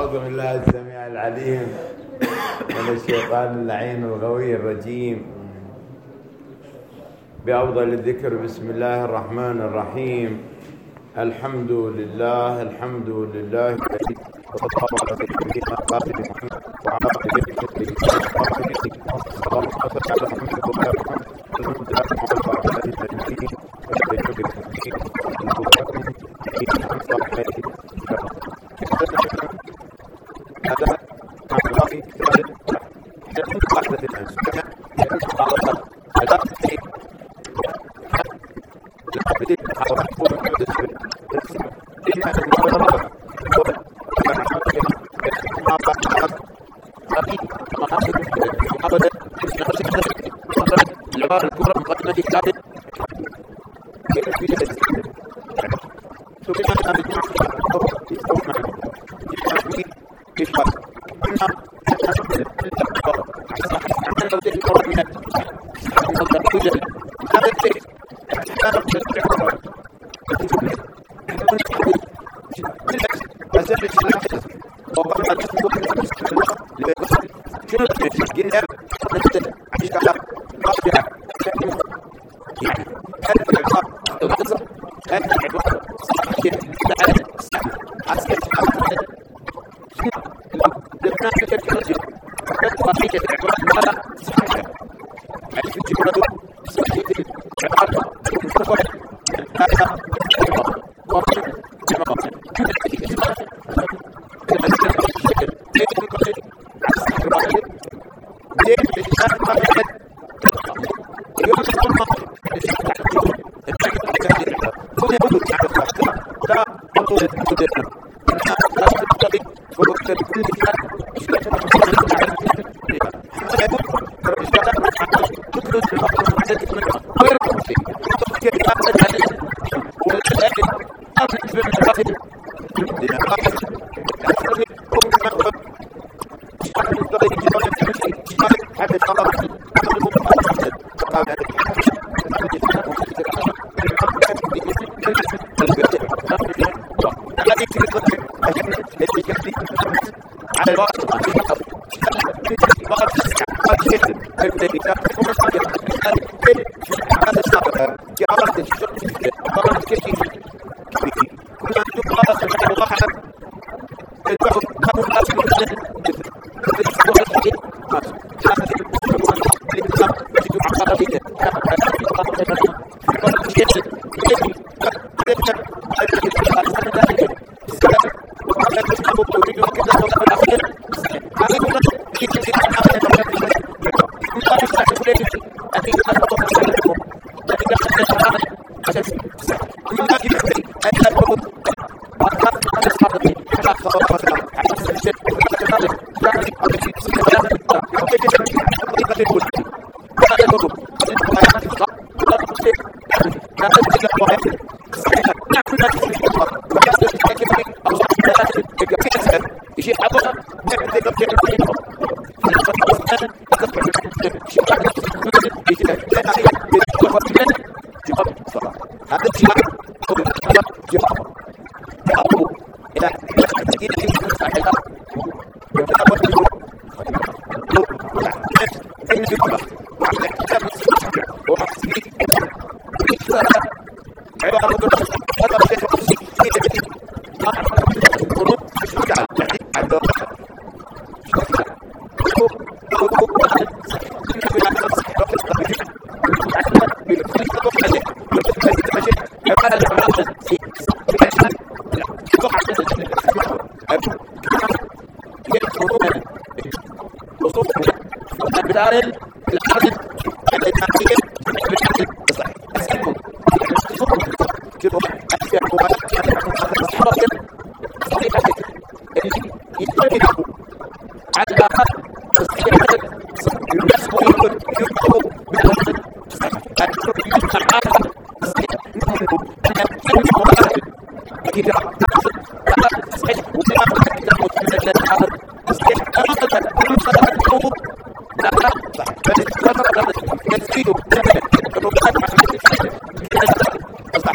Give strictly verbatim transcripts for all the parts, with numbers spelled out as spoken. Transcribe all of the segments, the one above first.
أعوذ بالله السميع العليم من الشيطان اللعين الغوي الرجيم. بأفضل الذكر بسم الله الرحمن الرحيم. الحمد لله الحمد لله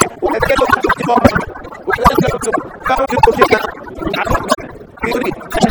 Thank you.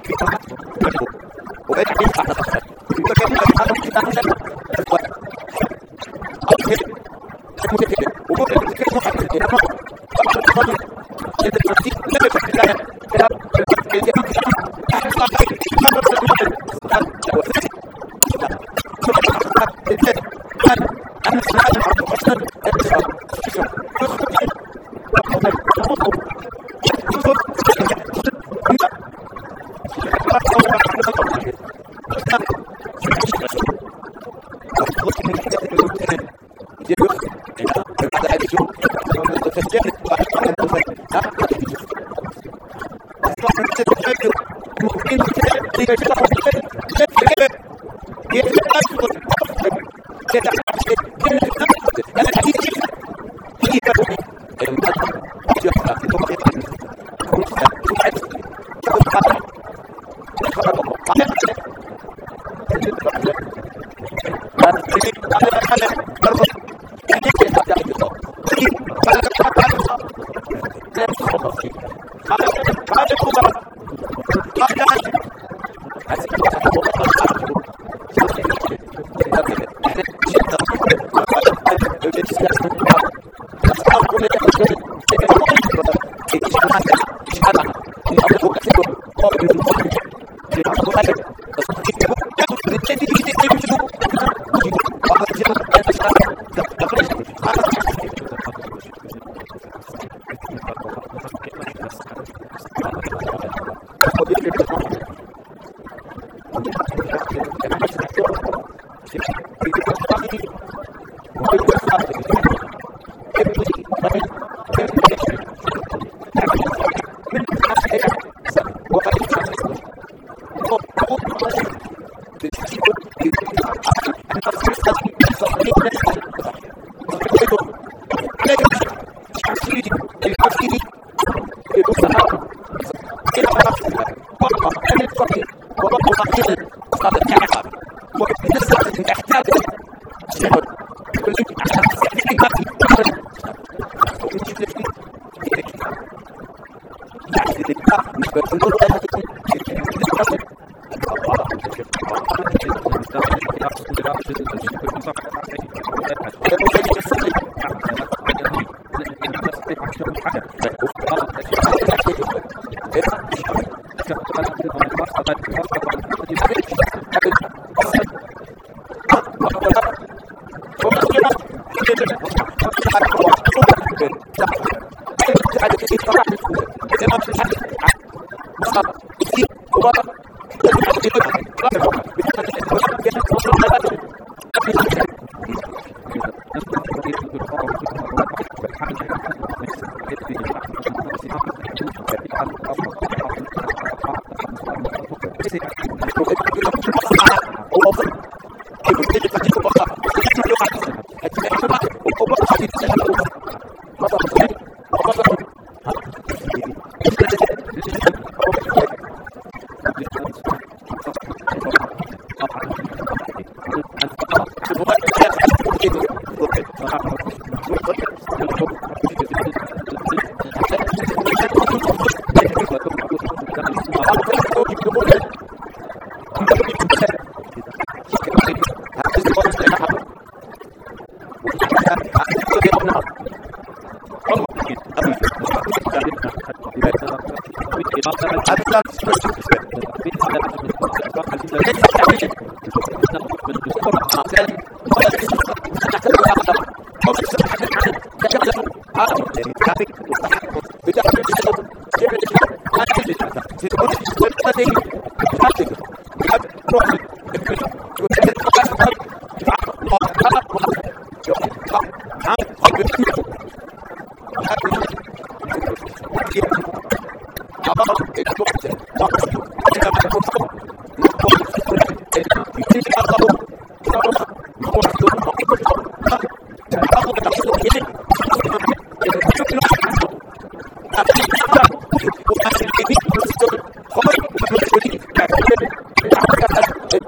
Thank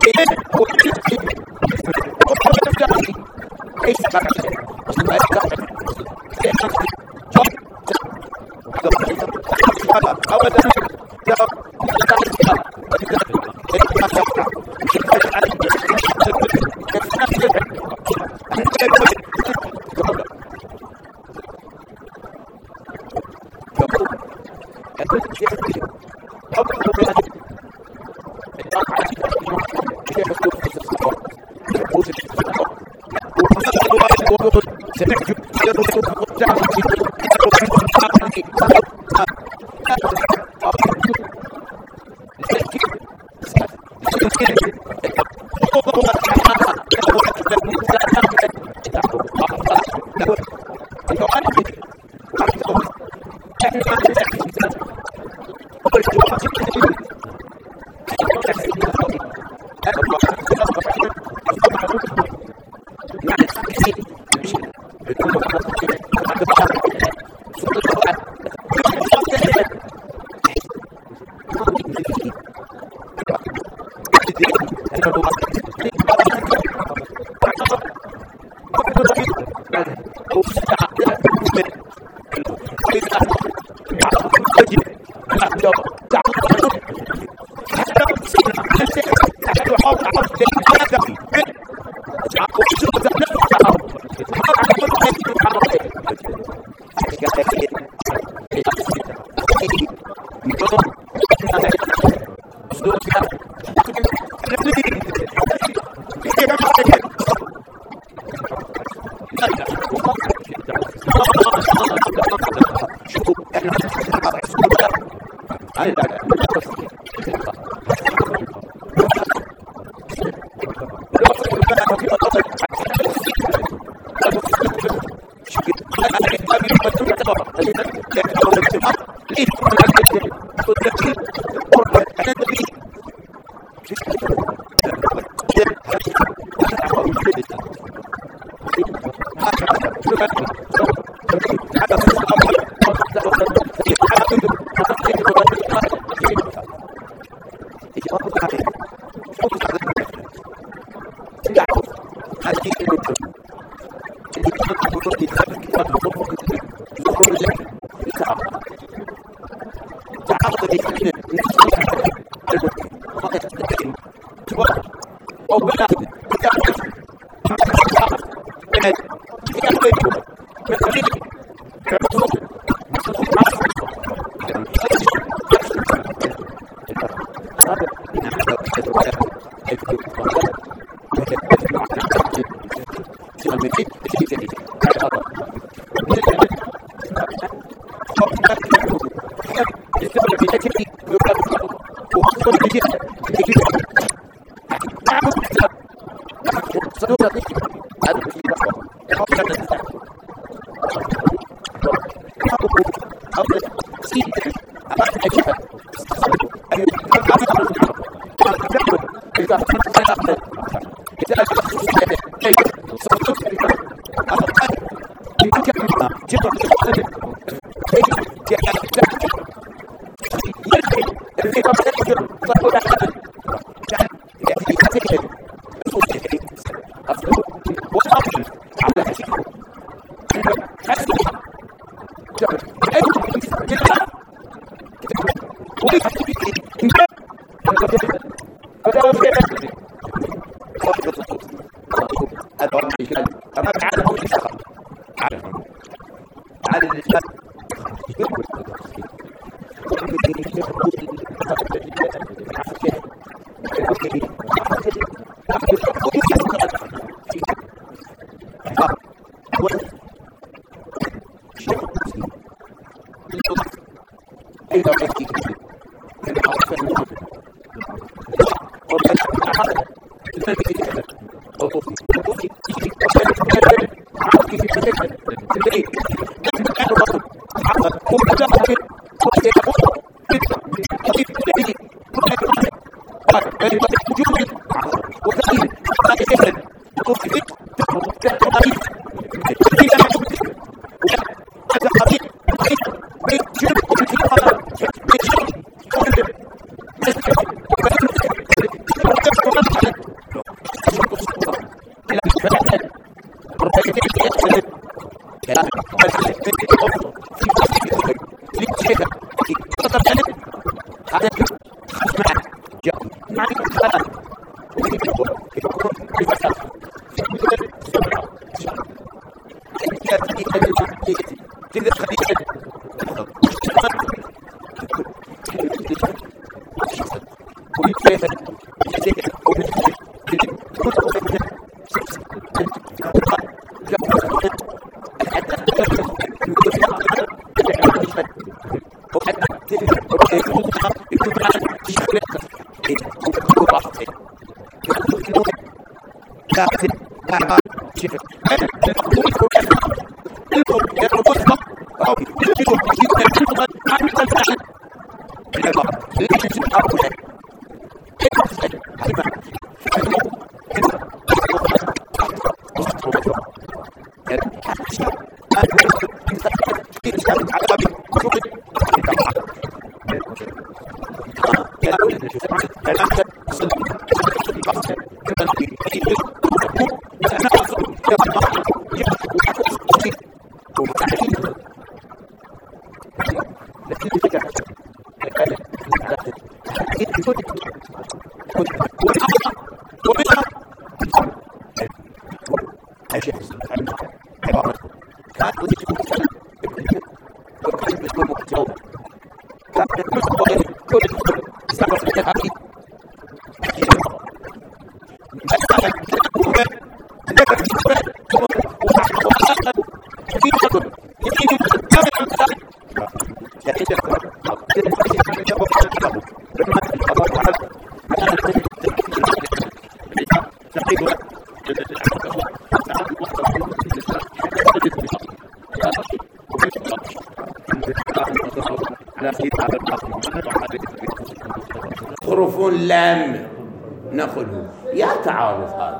حروف لام نأخذه. يا تعارض هذا،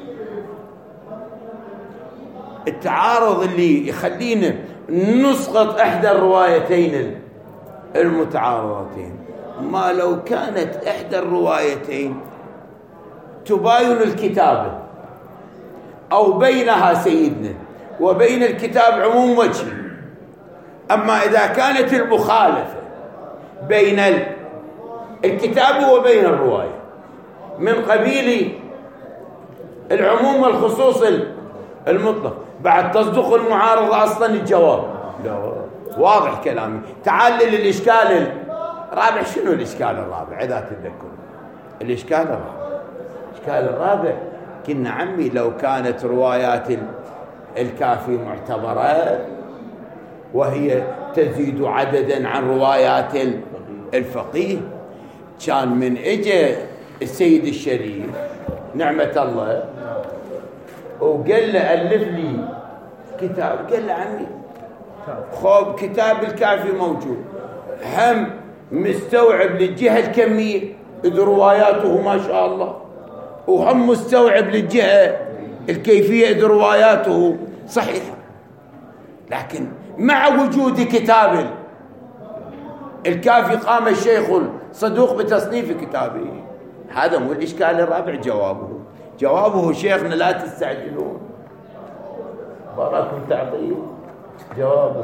التعارض اللي يخلينا نسقط إحدى الروايتين المتعارضتين. ما لو كانت إحدى الروايتين تباين الكتابة أو بينها سيدنا وبين الكتاب عموم وجه، أما إذا كانت المخالفة بين الكتاب وبين الرواية من قبيل العموم والخصوص المطلق، بعد تصدق المعارضة أصلا الجواب. لا واضح كلامي. تعال للإشكال الرابع. شنو الإشكال الرابع إذا تذكرون؟ الإشكال الرابع الإشكال الرابع كنا عمي لو كانت روايات الكافي معتبرة وهي تزيد عددا عن روايات الفقيه، كان من اجى السيد الشريف نعمة الله وقال له ألف لي كتاب، قال له عمي خوب كتاب الكافي موجود، هم مستوعب للجهة الكمية إذ رواياته ما شاء الله، وهم مستوعب للجهة الكيفية إذ رواياته صحيحة، لكن مع وجود كتاب الكافي قام الشيخ الصدوق بتصنيف كتابه. هذا مو الإشكال الرابع. جوابه جوابه شيخنا لا تستعجلون براكم تعطيه جوابه.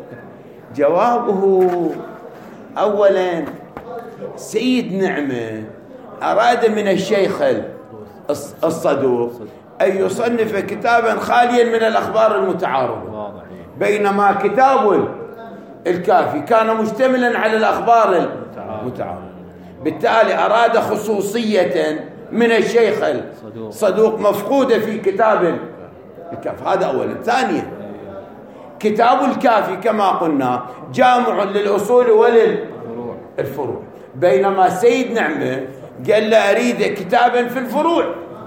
جوابه أولا سيد نعمة أراد من الشيخ الصدوق أن يصنف كتابا خاليا من الأخبار المتعارضة، بينما كتاب الكافي كان مشتملا على الأخبار المتعارضة. بالتالي أراد خصوصية من الشيخ الصدوق مفقودة في كتاب الكافي. هذا أولا. ثانيا كتاب الكافي كما قلنا جامع للأصول وللفروع، بينما سيد نعمة قال له أريد كتابا في الفروع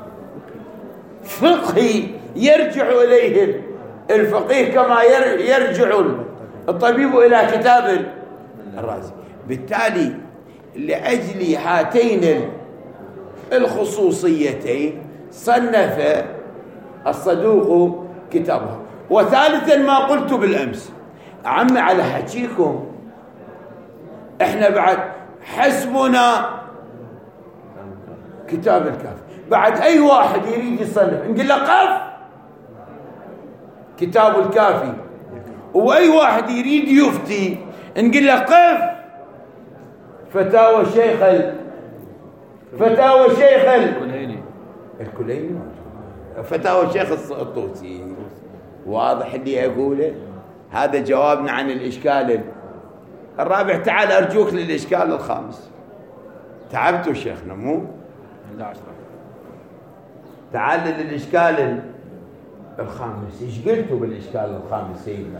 فقهي يرجع إليه الفقيه كما يرجع الطبيب إلى كتاب الرازي. بالتالي لأجل هاتين الخصوصيتين صنف الصدوق كتابه. وثالثا ما قلت بالأمس عمي على حكيكم، احنا بعد حسبنا كتاب الكافي، بعد أي واحد يريد يصنف نقول له قف كتاب الكافي، وأي واحد يريد يفتي نقول له قف فتاوى الشيخ فتاوى الشيخ الكليني الكليني فتاوى الشيخ الطوسي. واضح اللي أقوله؟ هذا جوابنا عن الإشكال الرابع. تعال أرجوك للإشكال الخامس. تعبتوا شيخنا مو؟ تعال للإشكال الخامس. إيش قلتوا بالإشكال الخامس سيدنا؟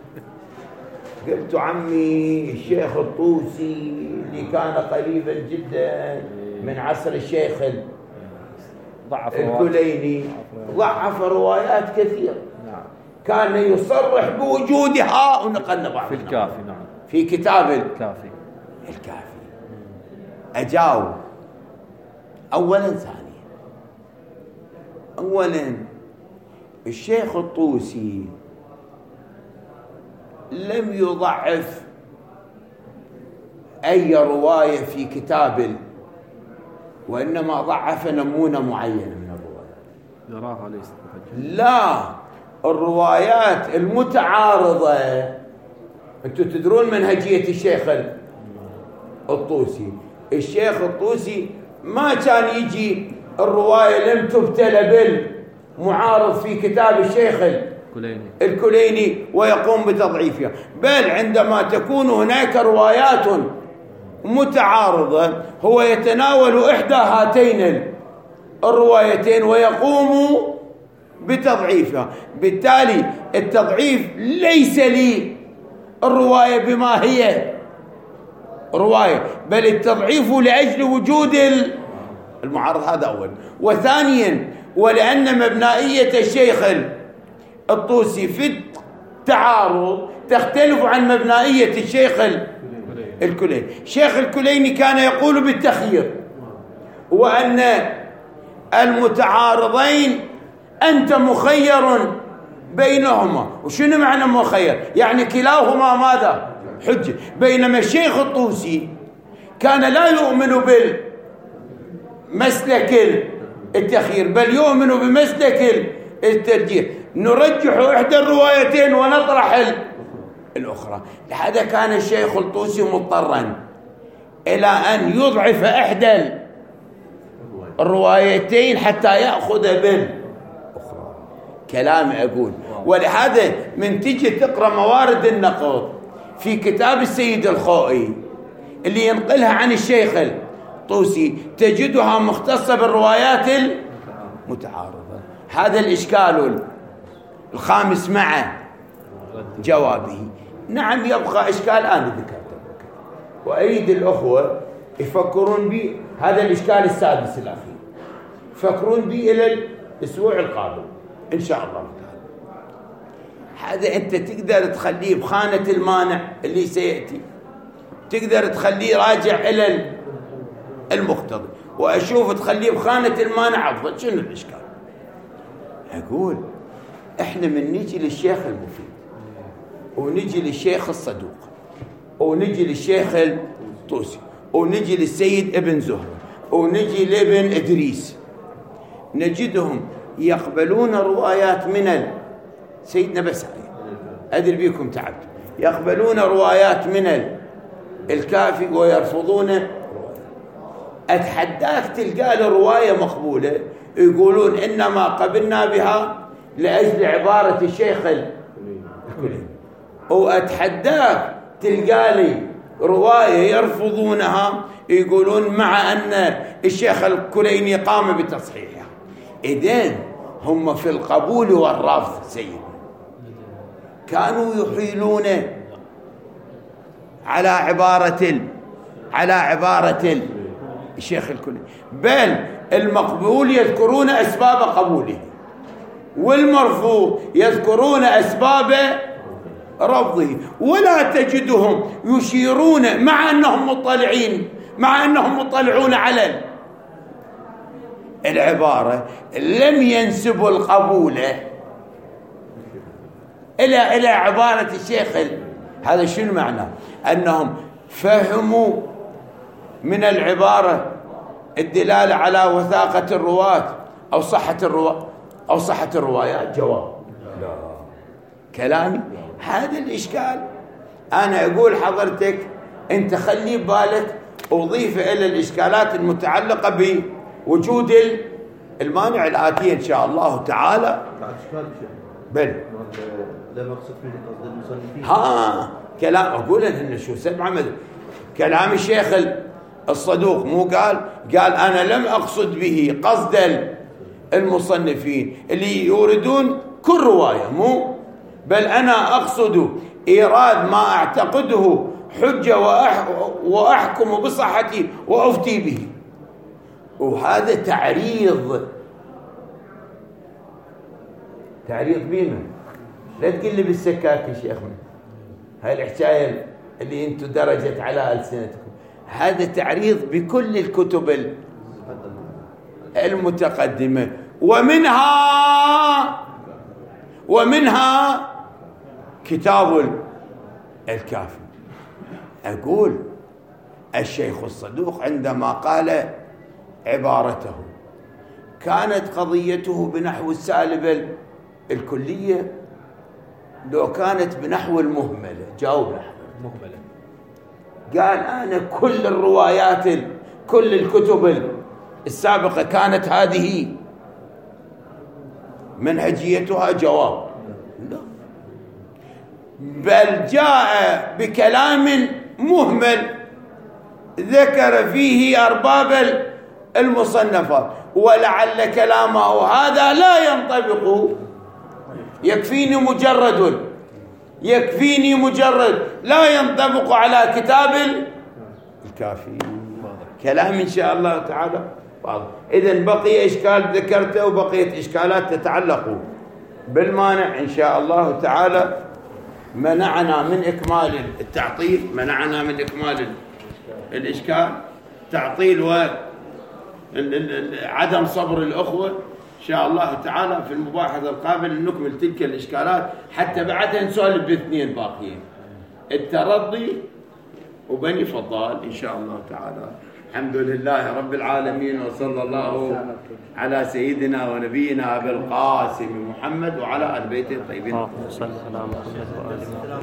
قلتوا عمي الشيخ الطوسي اللي كان قريبا جدا من عصر الشيخ الكليني ضعف روايات كثيرة. نعم. كان يصرح بوجودها ونقلنا بعض في الكافي. نعم. في كتاب الكافي. الكافي. أجاوب أولا ثانيا. أولا الشيخ الطوسي لم يضعف أي رواية في كتاب، وإنما ضعف نمونة معينة من الروايات. يراها ليست لا، الروايات المتعارضة. أنتم تدرون منهجية الشيخ الطوسي. الشيخ الطوسي ما كان يجي الرواية لم تبتلى بالمعارض في كتاب الشيخ الكليني, الكليني ويقوم بتضعيفها، بل عندما تكون هناك روايات متعارضة هو يتناول إحدى هاتين الروايتين ويقوم بتضعيفها. بالتالي التضعيف ليس لي الرواية بما هي رواية، بل التضعيف لأجل وجود المعارض. هذا أول. وثانيا ولأن مبنائية الشيخ الطوسي في التعارض تختلف عن مبنائية الشيخ الكليني. الشيخ الكليني كان يقول بالتخيير، وأن المتعارضين أنت مخير بينهما. وشنو معنى مخير؟ يعني كلاهما ماذا؟ حجة. بينما الشيخ الطوسي كان لا يؤمن بالمسلك التخيير، بل يؤمن بمسلك الترجيح. نرجح إحدى الروايتين ونطرح الأخرى. لهذا كان الشيخ الطوسي مضطرا إلى أن يضعف إحدى الروايتين حتى يأخذ بالأخرى. كلام أقول. ولهذا من تجي تقرأ موارد النقد في كتاب السيد الخوئي اللي ينقلها عن الشيخ الطوسي تجدها مختصة بالروايات المتعارضة. هذا الإشكال الخامس مع جوابه. نعم يبقى إشكال أنا ذكرته، وأريد الأخوة يفكرون بي. هذا الإشكال السادس الأخير يفكرون بي إلى الأسبوع القادم إن شاء الله تعالى. هذا أنت تقدر تخليه بخانة المانع اللي سيأتي، تقدر تخليه راجع إلى المقتضي، وأشوف تخليه بخانة المانع أفضل. شنو الإشكال؟ أقول إحنا من نجي للشيخ المفيد ونجي للشيخ الصدوق ونجي للشيخ الطوسي ونجي للسيد ابن زهرة ونجي لابن إدريس، نجدهم يقبلون روايات من سيدنا بس أدري بيكم تعبت، يقبلون روايات من الكافي ويرفضون. أتحداك تلقى له رواية مقبولة يقولون إنما قبلنا بها لأجل عبارة الشيخ الكليني، وأتحداك تلقى لي رواية يرفضونها يقولون مع أن الشيخ الكليني قام بتصحيحها. إذن هم في القبول والرفض سيدي كانوا يحيلون على عبارة على عبارة الشيخ الكليني، بل المقبول يذكرون أسباب قبوله والمرفوض يذكرون أسباب رفضه، ولا تجدهم يشيرون مع أنهم مطلعين مع أنهم مطلعون على العبارة لم ينسبوا القبول إلى إلى عبارة الشيخ. هذا شنو معناه؟ أنهم فهموا من العبارة الدلالة على وثاقة الرواة أو صحة الرواة أو صحة الروايات. جواب لا. كلامي هذا الإشكال. أنا أقول حضرتك أنت خلي بالك أضيف إلى الإشكالات المتعلقة بوجود المانع الآتية إن شاء الله تعالى. بل لا مقصد فيه قصد المصنفين. ها كلام أقول إن شو سمع مد كلام الشيخ الصدوق مو قال قال أنا لم أقصد به قصد المصنفين اللي يوردون كل رواية، مو بل أنا أقصد إيراد ما أعتقده حجة وأحكم بصحته وأفتي به. وهذا تعريض تعريض بينا. لا تقل لي بالسكاك يا شيخنا، هاي الحكاية اللي انتم درجت على ألسنتكم، هذا تعريض بكل الكتب المتقدمة، ومنها ومنها كتاب الكافي. أقول الشيخ الصدوق عندما قال عبارته كانت قضيته بنحو السالبة الكلية لو كانت بنحو المهملة، جاوب مهملة. قال أنا كل الروايات كل الكتب السابقة كانت هذه منهجيتها جواب، لا، بل جاء بكلام مهمل ذكر فيه أرباب المصنفات، ولعل كلامه هذا لا ينطبق. يكفيني مجرد يكفيني مجرد لا ينطبق على كتاب الكافي. كلام إن شاء الله تعالى واضح. إذن بقي إشكال ذكرته وبقيت إشكالات تتعلق بالمانع إن شاء الله تعالى. منعنا من إكمال التعطيل، منعنا من إكمال الإشكال تعطيل وعدم صبر الأخوة. إن شاء الله تعالى في المباحثة القابلة نكمل تلك الإشكالات، حتى بعدها نسولف باثنين باقيين، الترضي وبني فضال إن شاء الله تعالى. الحمد لله رب العالمين، وصلى الله على سيدنا ونبينا أبي القاسم محمد وعلى آل بيته الطيبين.